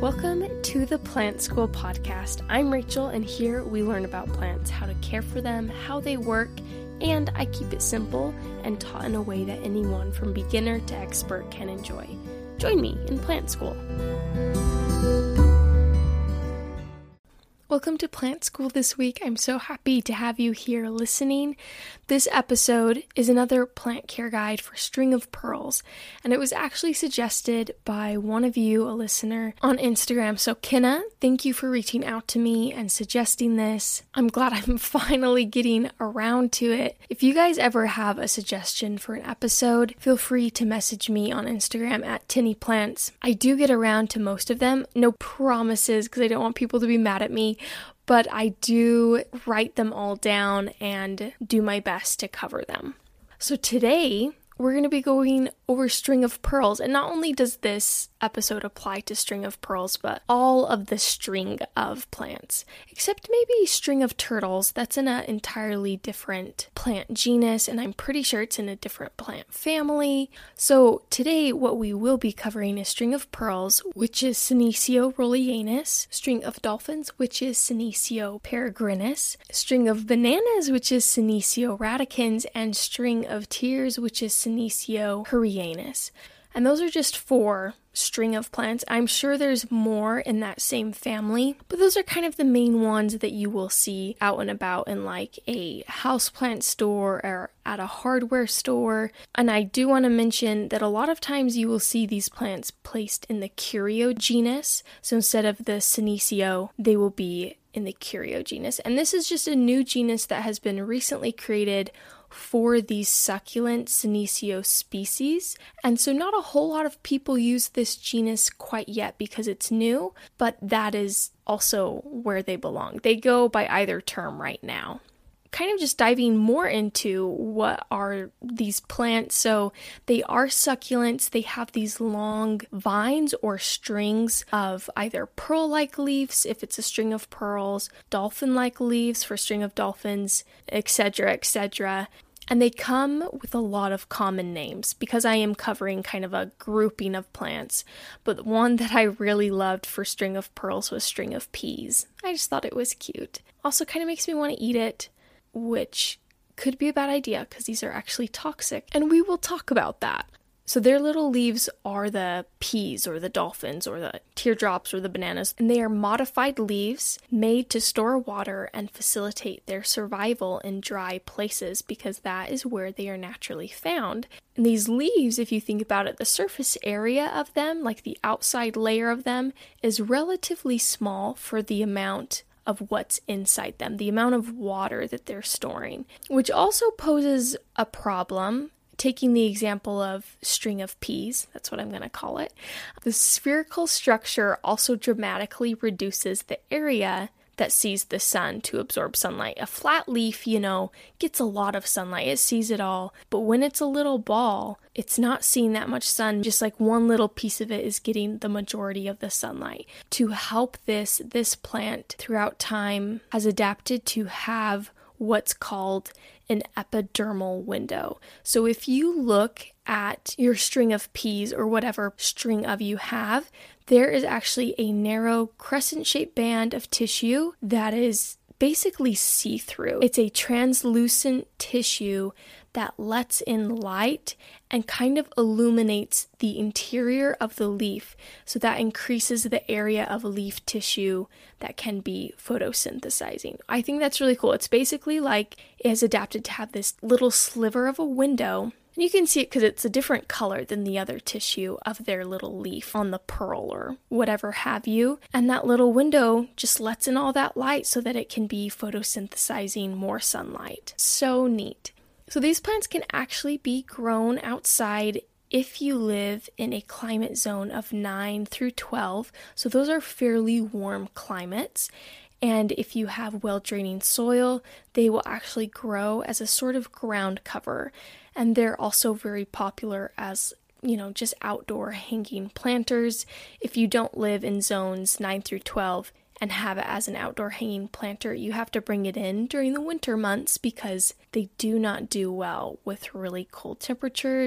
Welcome to the Plant School Podcast. I'm Rachel, and here we learn about plants, how to care for them, how they work, and I keep it simple and taught in a way that anyone from beginner to expert can enjoy. Join me in Plant School. Welcome to Plant School this week. I'm so happy to have you here listening. This episode is another plant care guide for string of pearls, and it was actually suggested by one of you, a listener, on Instagram. So Kenna, thank you for reaching out to me and suggesting this. I'm glad I'm finally getting around to it. If you guys ever have a suggestion for an episode, feel free to message me on Instagram at TinnyPlants. I do get around to most of them. No promises because I don't want people to be mad at me. But I do write them all down and do my best to cover them. So today, we're going to be going over string of pearls. And not only does this episode apply to string of pearls, but all of the string of plants. Except maybe string of turtles. That's in an entirely different plant genus, and I'm pretty sure it's in a different plant family. So today, what we will be covering is string of pearls, which is Senecio rolianus, string of dolphins, which is Senecio peregrinus, string of bananas, which is Senecio radicans, and string of tears, which is Senecio herianus. And those are just 4 string of plants. I'm sure there's more in that same family, but those are kind of the main ones that you will see out and about in like a houseplant store or at a hardware store. And I do want to mention that a lot of times you will see these plants placed in the Curio genus. So instead of the Senecio, they will be in the Curio genus. And this is just a new genus that has been recently created for these succulent Senecio species. And so not a whole lot of people use this genus quite yet because it's new, but that is also where they belong. They go by either term right now. Kind of just diving more into what are these plants. So they are succulents. They have these long vines or strings of either pearl-like leaves if it's a string of pearls, dolphin-like leaves for string of dolphins, etc., etc. And they come with a lot of common names because I am covering kind of a grouping of plants. But one that I really loved for string of pearls was string of peas. I just thought it was cute. Also kind of makes me want to eat it, which could be a bad idea because these are actually toxic. And we will talk about that. So their little leaves are the peas or the dolphins or the teardrops or the bananas. And they are modified leaves made to store water and facilitate their survival in dry places because that is where they are naturally found. And these leaves, if you think about it, the surface area of them, like the outside layer of them, is relatively small for the amount of what's inside them, the amount of water that they're storing, which also poses a problem. Taking the example of string of peas, that's what I'm going to call it, the spherical structure also dramatically reduces the area that sees the sun to absorb sunlight. A flat leaf, gets a lot of sunlight. It sees it all. But when it's a little ball, it's not seeing that much sun. Just like one little piece of it is getting the majority of the sunlight. To help this plant throughout time has adapted to have what's called an epidermal window. So if you look at your string of peas or whatever string of you have, there is actually a narrow crescent-shaped band of tissue that is basically see-through. It's a translucent tissue that lets in light and kind of illuminates the interior of the leaf. So that increases the area of leaf tissue that can be photosynthesizing. I think that's really cool. It's basically like it has adapted to have this little sliver of a window. And you can see it because it's a different color than the other tissue of their little leaf on the pearl or whatever have you. And that little window just lets in all that light so that it can be photosynthesizing more sunlight. So neat. So these plants can actually be grown outside if you live in a climate zone of 9 through 12. So those are fairly warm climates. And if you have well-draining soil, they will actually grow as a sort of ground cover. And they're also very popular as, just outdoor hanging planters. If you don't live in zones 9 through 12, and have it as an outdoor hanging planter, you have to bring it in during the winter months because they do not do well with really cold temperatures.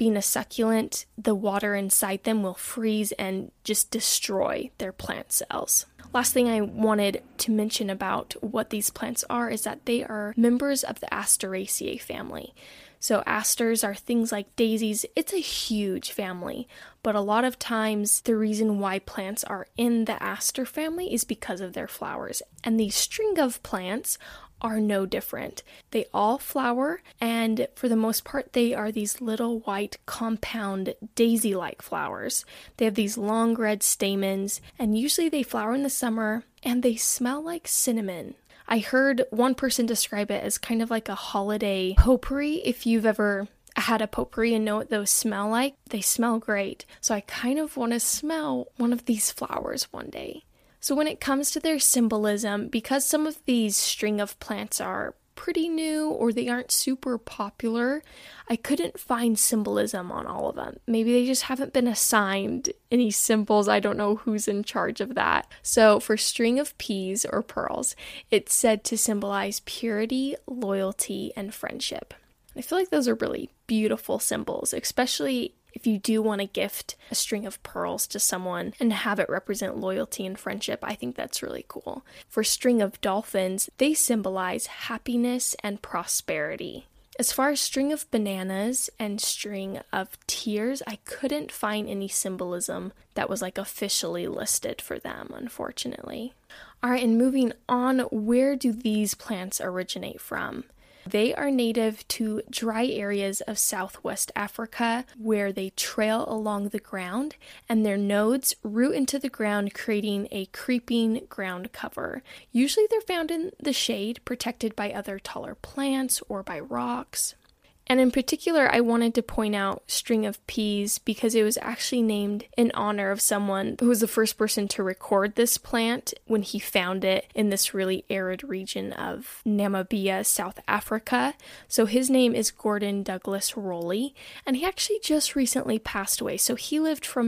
being a succulent, the water inside them will freeze and just destroy their plant cells. Last thing I wanted to mention about what these plants are is that they are members of the Asteraceae family. So asters are things like daisies. It's a huge family, but a lot of times the reason why plants are in the aster family is because of their flowers. And these string of plants are no different. They all flower, and for the most part, they are these little white compound daisy-like flowers. They have these long red stamens, and usually they flower in the summer, and they smell like cinnamon. I heard one person describe it as kind of like a holiday potpourri. If you've ever had a potpourri and know what those smell like, they smell great. So I kind of want to smell one of these flowers one day. So when it comes to their symbolism, because some of these string of plants are pretty new or they aren't super popular, I couldn't find symbolism on all of them. Maybe they just haven't been assigned any symbols. I don't know who's in charge of that. So for string of peas or pearls, it's said to symbolize purity, loyalty, and friendship. I feel like those are really beautiful symbols, especially if you do want to gift a string of pearls to someone and have it represent loyalty and friendship. I think that's really cool. For string of dolphins, they symbolize happiness and prosperity. As far as string of bananas and string of tears, I couldn't find any symbolism that was like officially listed for them, unfortunately. All right, and moving on, where do these plants originate from? They are native to dry areas of Southwest Africa where they trail along the ground and their nodes root into the ground, creating a creeping ground cover. Usually they're found in the shade, protected by other taller plants or by rocks. And in particular, I wanted to point out string of peas because it was actually named in honor of someone who was the first person to record this plant when he found it in this really arid region of Namibia, South Africa. So his name is Gordon Douglas Rowley, and he actually just recently passed away. So he lived from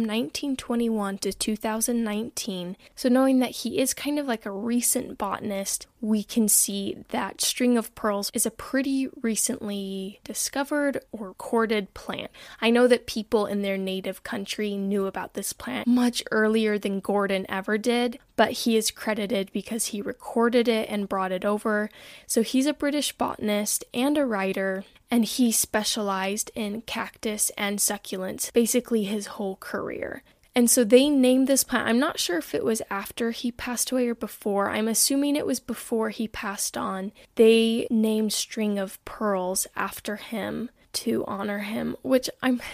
1921 to 2019. So knowing that he is kind of like a recent botanist, we can see that string of pearls is a pretty recently discovered or recorded plant. I know that people in their native country knew about this plant much earlier than Gordon ever did, but he is credited because he recorded it and brought it over. So he's a British botanist and a writer, and he specialized in cactus and succulents basically his whole career. And so they named this plant. I'm not sure if it was after he passed away or before. I'm assuming it was before he passed on. They named string of pearls after him to honor him, which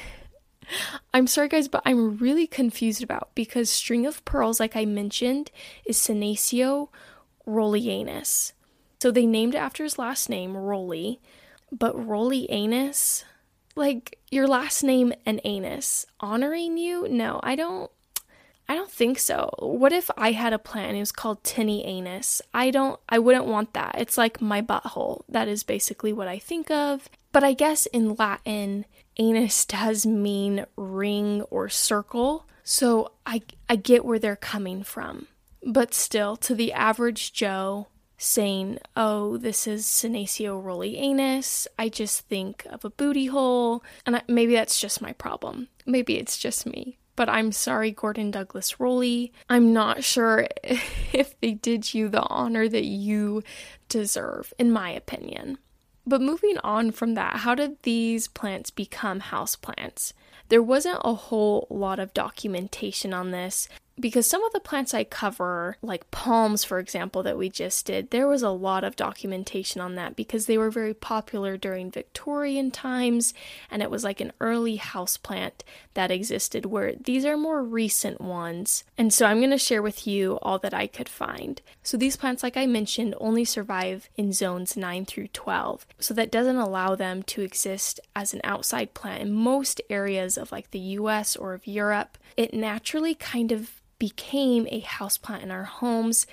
I'm sorry guys, but I'm really confused about, because string of pearls, like I mentioned, is Senecio Rolleyanus. So they named it after his last name, Rowley, but Rolleyanus, like your last name and anus, honoring you? No, I don't think so. What if I had a plant and it was called Tinny Anus? I wouldn't want that. It's like my butthole. That is basically what I think of. But I guess in Latin, anus does mean ring or circle. So I get where they're coming from. But still, to the average Joe, saying, oh, this is Senecio Rolleyanus, I just think of a booty hole, and maybe that's just my problem. Maybe it's just me. But I'm sorry, Gordon Douglas Rowley. I'm not sure if they did you the honor that you deserve, in my opinion. But moving on from that, how did these plants become houseplants? There wasn't a whole lot of documentation on this, because some of the plants I cover, like palms, for example, that we just did, there was a lot of documentation on that because they were very popular during Victorian times, and it was like an early houseplant that existed, where these are more recent ones. And so I'm going to share with you all that I could find. So these plants, like I mentioned, only survive in zones 9 through 12. So that doesn't allow them to exist as an outside plant in most areas of like the US or of Europe. It naturally kind of became a houseplant in our homes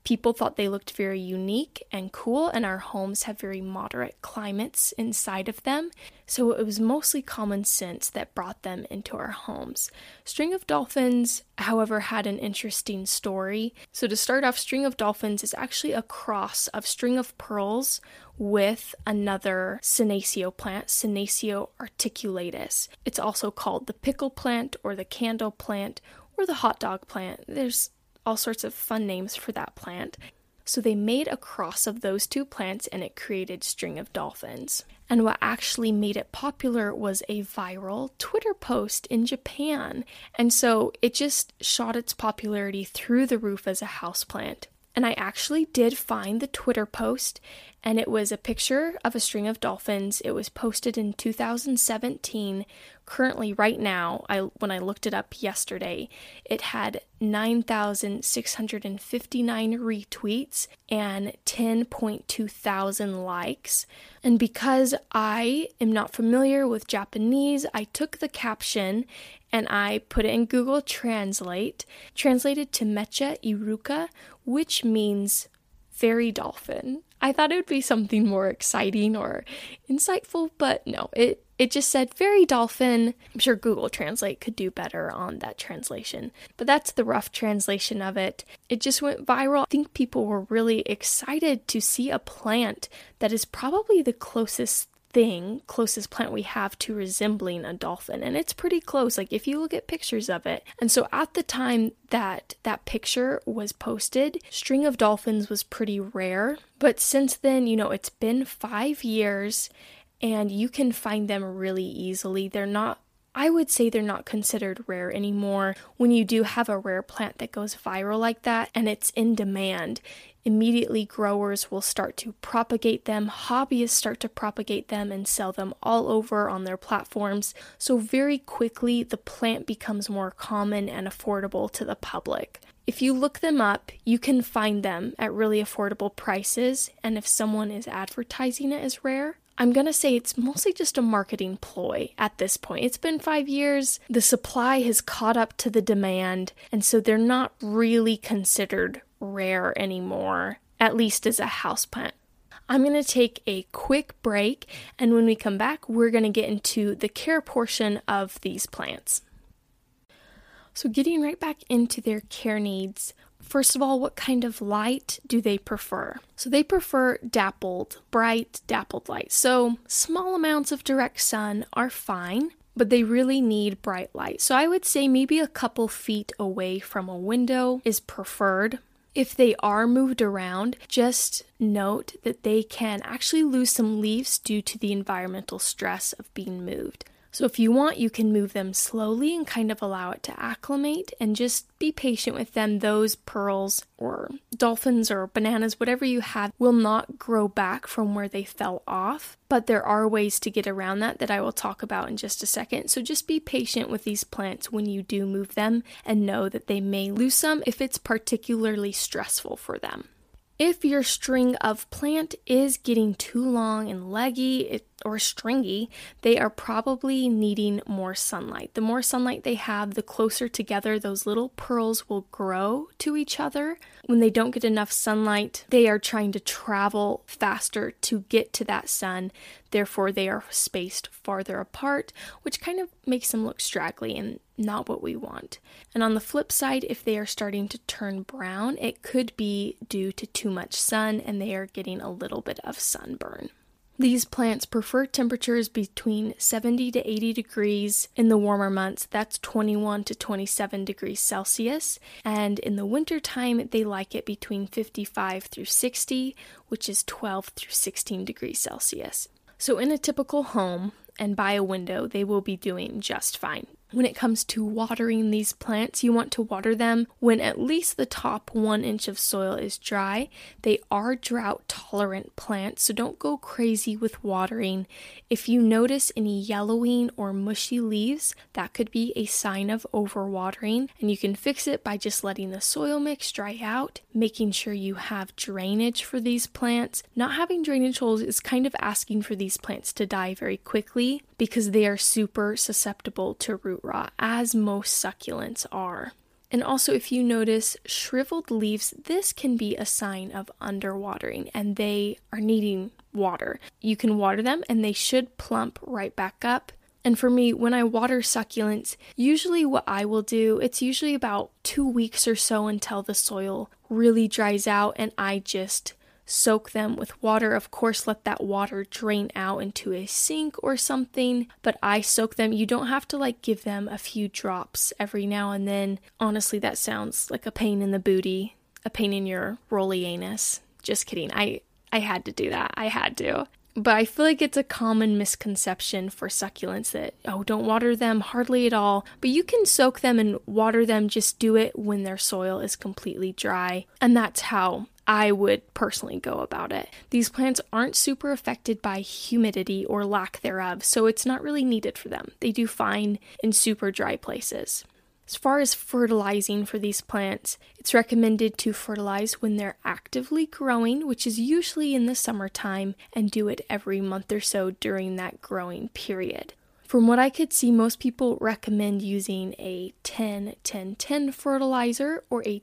People thought they looked very unique and cool, and our homes have very moderate climates inside of them. So it was mostly common sense that brought them into our homes. String of dolphins, however, had an interesting story. So to start off, string of dolphins is actually a cross of string of pearls with another senecio plant, Senecio articulatus. It's also called the pickle plant or the candle plant or the hot dog plant. There's all sorts of fun names for that plant. So they made a cross of those two plants and it created string of dolphins. And what actually made it popular was a viral Twitter post in Japan. And so it just shot its popularity through the roof as a houseplant. And I actually did find the Twitter post, and it was a picture of a string of dolphins. It was posted in 2017. Currently, right now, when I looked it up yesterday, it had 9,659 retweets and 10.2 thousand likes. And because I am not familiar with Japanese, I took the caption and I put it in Google Translate, translated to Mecha Iruka, which means fairy dolphin. I thought it would be something more exciting or insightful, but no, it just said fairy dolphin. I'm sure Google Translate could do better on that translation, but that's the rough translation of it. It just went viral. I think people were really excited to see a plant that is probably the closest plant we have to resembling a dolphin, and it's pretty close, like if you look at pictures of it. And so at the time that picture was posted, string of dolphins was pretty rare, but since then, it's been 5 years and you can find them really easily. I would say they're not considered rare anymore. When you do have a rare plant that goes viral like that and it's in demand, immediately growers will start to propagate them, hobbyists start to propagate them and sell them all over on their platforms. So very quickly, the plant becomes more common and affordable to the public. If you look them up, you can find them at really affordable prices, and if someone is advertising it as rare, I'm going to say it's mostly just a marketing ploy at this point. It's been 5 years, the supply has caught up to the demand, and so they're not really considered rare anymore, at least as a houseplant. I'm going to take a quick break, and when we come back, we're going to get into the care portion of these plants. So getting right back into their care needs, first of all, what kind of light do they prefer? So they prefer bright dappled light. So small amounts of direct sun are fine, but they really need bright light. So I would say maybe a couple feet away from a window is preferred. If they are moved around, just note that they can actually lose some leaves due to the environmental stress of being moved. So if you want, you can move them slowly and kind of allow it to acclimate and just be patient with them. Those pearls or dolphins or bananas, whatever you have, will not grow back from where they fell off. But there are ways to get around that I will talk about in just a second. So just be patient with these plants when you do move them and know that they may lose some if it's particularly stressful for them. If your string of plant is getting too long and leggy or stringy, they are probably needing more sunlight. The more sunlight they have, the closer together those little pearls will grow to each other. When they don't get enough sunlight, they are trying to travel faster to get to that sun. Therefore, they are spaced farther apart, which kind of makes them look straggly and not what we want. And on the flip side, if they are starting to turn brown, it could be due to too much sun and they are getting a little bit of sunburn. These plants prefer temperatures between 70 to 80 degrees in the warmer months. That's 21 to 27 degrees Celsius. And in the wintertime, they like it between 55 through 60, which is 12 through 16 degrees Celsius. So in a typical home and by a window, they will be doing just fine. When it comes to watering these plants, you want to water them when at least the top 1 inch of soil is dry. They are drought-tolerant plants, so don't go crazy with watering. If you notice any yellowing or mushy leaves, that could be a sign of overwatering, and you can fix it by just letting the soil mix dry out, making sure you have drainage for these plants. Not having drainage holes is kind of asking for these plants to die very quickly because they are super susceptible to root rot, as most succulents are. And also, if you notice shriveled leaves, this can be a sign of underwatering and they are needing water. You can water them and they should plump right back up. And for me, when I water succulents, usually what I will do, it's usually about 2 weeks or so until the soil really dries out, and I just soak them with water. Of course, let that water drain out into a sink or something, but I soak them. You don't have to give them a few drops every now and then. Honestly, that sounds like a pain in the booty, a pain in your rolly anus. Just kidding. I had to do that. I had to. But I feel like it's a common misconception for succulents that, don't water them hardly at all. But you can soak them and water them. Just do it when their soil is completely dry. And that's how I would personally go about it. These plants aren't super affected by humidity or lack thereof, so it's not really needed for them. They do fine in super dry places. As far as fertilizing for these plants, it's recommended to fertilize when they're actively growing, which is usually in the summertime, and do it every month or so during that growing period. From what I could see, most people recommend using a 10-10-10 fertilizer or a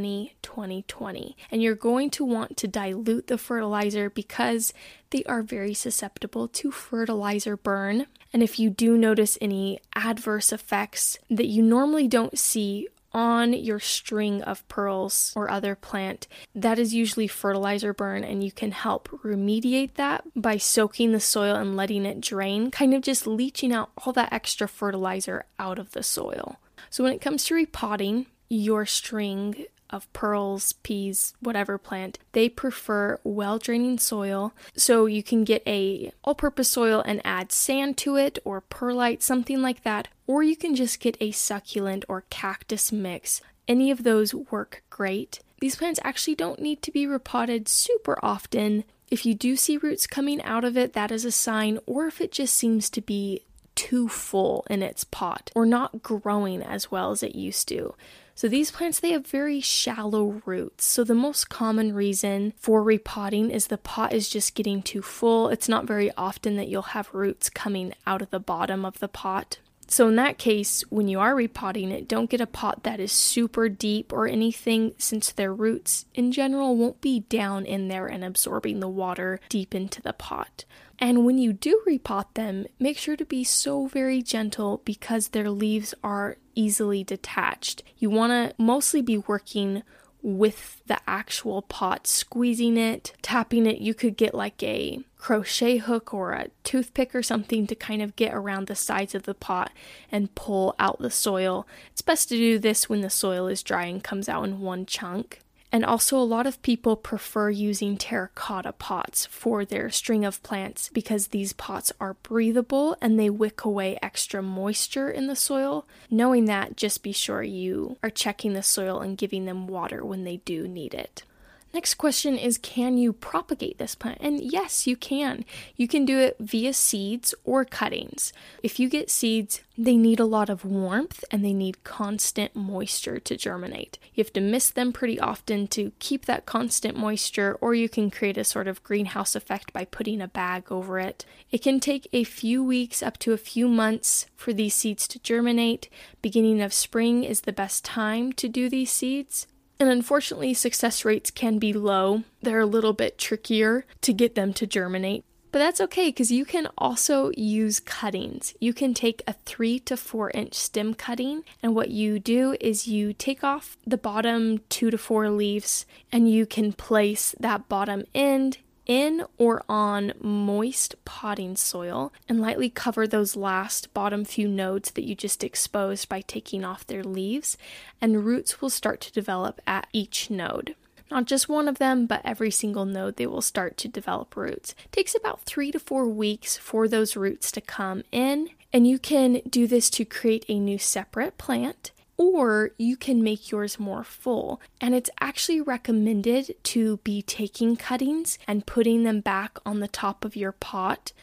20-20-20. And you're going to want to dilute the fertilizer because they are very susceptible to fertilizer burn. And if you do notice any adverse effects that you normally don't see on your string of pearls or other plant, that is usually fertilizer burn, and you can help remediate that by soaking the soil and letting it drain, kind of just leaching out all that extra fertilizer out of the soil. So when it comes to repotting your string of pearls, peas, whatever plant, they prefer well-draining soil. So you can get a all-purpose soil and add sand to it or perlite, something like that. Or you can just get a succulent or cactus mix. Any of those work great. These plants actually don't need to be repotted super often. If you do see roots coming out of it, that is a sign. Or if it just seems to be too full in its pot or not growing as well as it used to. So these plants, they have very shallow roots. So the most common reason for repotting is the pot is just getting too full. It's not very often that you'll have roots coming out of the bottom of the pot. So in that case, when you are repotting it, don't get a pot that is super deep or anything, since their roots in general won't be down in there and absorbing the water deep into the pot. And when you do repot them, make sure to be so very gentle because their leaves are easily detached. You want to mostly be working with the actual pot, squeezing it, tapping it. You could get a crochet hook or a toothpick or something to kind of get around the sides of the pot and pull out the soil. It's best to do this when the soil is dry and comes out in one chunk. And also, a lot of people prefer using terracotta pots for their string of plants because these pots are breathable and they wick away extra moisture in the soil. Knowing that, just be sure you are checking the soil and giving them water when they do need it. Next question is, can you propagate this plant? And yes, you can. You can do it via seeds or cuttings. If you get seeds, they need a lot of warmth and they need constant moisture to germinate. You have to mist them pretty often to keep that constant moisture, or you can create a sort of greenhouse effect by putting a bag over it. It can take a few weeks up to a few months for these seeds to germinate. Beginning of spring is the best time to do these seeds. And unfortunately, success rates can be low. They're a little bit trickier to get them to germinate. But that's okay because you can also use cuttings. You can take a 3 to 4 inch stem cutting, and what you do is you take off the bottom 2 to 4 leaves and you can place that bottom end in or on moist potting soil and lightly cover those last bottom few nodes that you just exposed by taking off their leaves, and roots will start to develop at each node. Not just one of them, but every single node they will start to develop roots. It takes about 3 to 4 weeks for those roots to come in, and you can do this to create a new separate plant. Or you can make yours more full. And it's actually recommended to be taking cuttings and putting them back on the top of your pot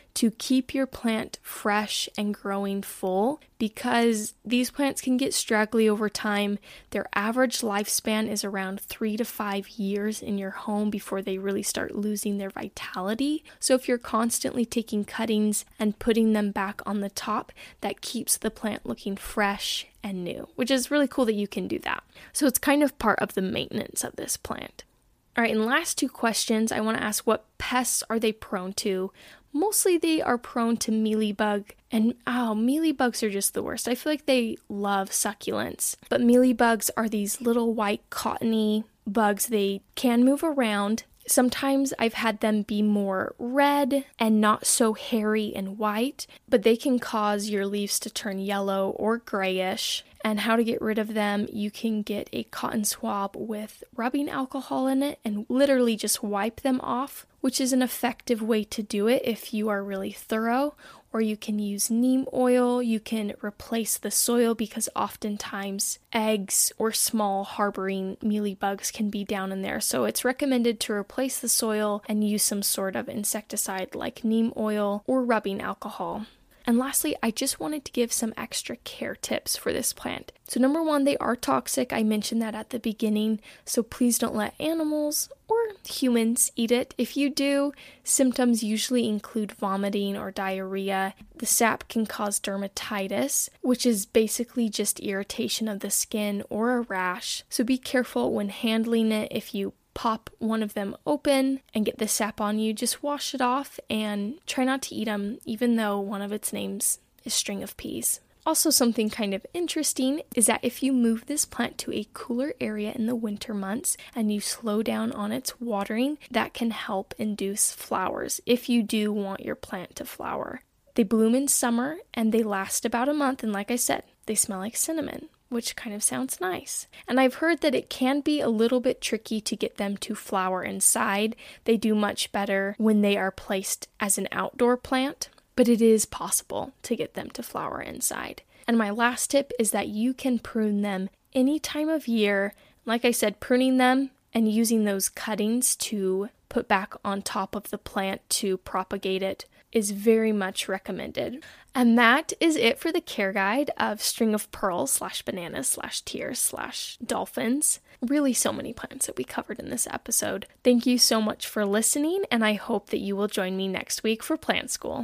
to keep your plant fresh and growing full, because these plants can get straggly over time. Their average lifespan is around 3 to 5 years in your home before they really start losing their vitality. So if you're constantly taking cuttings and putting them back on the top, that keeps the plant looking fresh and new, which is really cool that you can do that. So it's kind of part of the maintenance of this plant. All right, and last 2 questions, I want to ask, what pests are they prone to? Mostly they are prone to mealybug, and mealybugs are just the worst. I feel like they love succulents, but mealybugs are these little white cottony bugs. They can move around. Sometimes I've had them be more red and not so hairy and white, but they can cause your leaves to turn yellow or grayish. And how to get rid of them, you can get a cotton swab with rubbing alcohol in it and literally just wipe them off, which is an effective way to do it if you are really thorough. Or you can use neem oil. You can replace the soil, because oftentimes eggs or small harboring mealybugs can be down in there. So it's recommended to replace the soil and use some sort of insecticide like neem oil or rubbing alcohol. And lastly, I just wanted to give some extra care tips for this plant. So number 1, they are toxic. I mentioned that at the beginning, so please don't let animals or humans eat it. If you do, symptoms usually include vomiting or diarrhea. The sap can cause dermatitis, which is basically just irritation of the skin or a rash. So be careful when handling it. If you pop one of them open and get the sap on you, just wash it off and try not to eat them, even though one of its names is string of peas. Also, something kind of interesting is that if you move this plant to a cooler area in the winter months and you slow down on its watering, that can help induce flowers if you do want your plant to flower. They bloom in summer and they last about a month, and like I said, they smell like cinnamon, which kind of sounds nice. And I've heard that it can be a little bit tricky to get them to flower inside. They do much better when they are placed as an outdoor plant, but it is possible to get them to flower inside. And my last tip is that you can prune them any time of year. Like I said, pruning them and using those cuttings to put back on top of the plant to propagate it is very much recommended. And that is it for the care guide of string of pearls / bananas / tears / dolphins. Really so many plants that we covered in this episode. Thank you so much for listening, and I hope that you will join me next week for Plant School.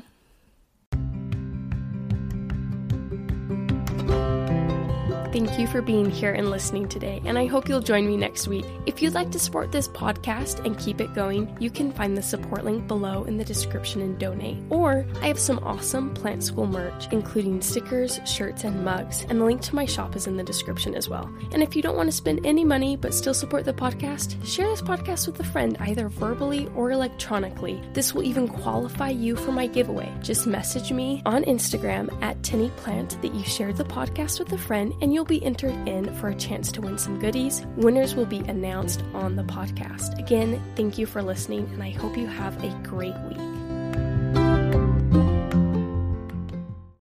Thank you for being here and listening today, and I hope you'll join me next week. If you'd like to support this podcast and keep it going, you can find the support link below in the description and donate. Or I have some awesome Plant School merch, including stickers, shirts, and mugs, and the link to my shop is in the description as well. And if you don't want to spend any money but still support the podcast, share this podcast with a friend, either verbally or electronically. This will even qualify you for my giveaway. Just message me on Instagram at TinnyPlant that you shared the podcast with a friend, and you'll be entered in for a chance to win some goodies. Winners will be announced on the podcast. Again, thank you for listening, and I hope you have a great week.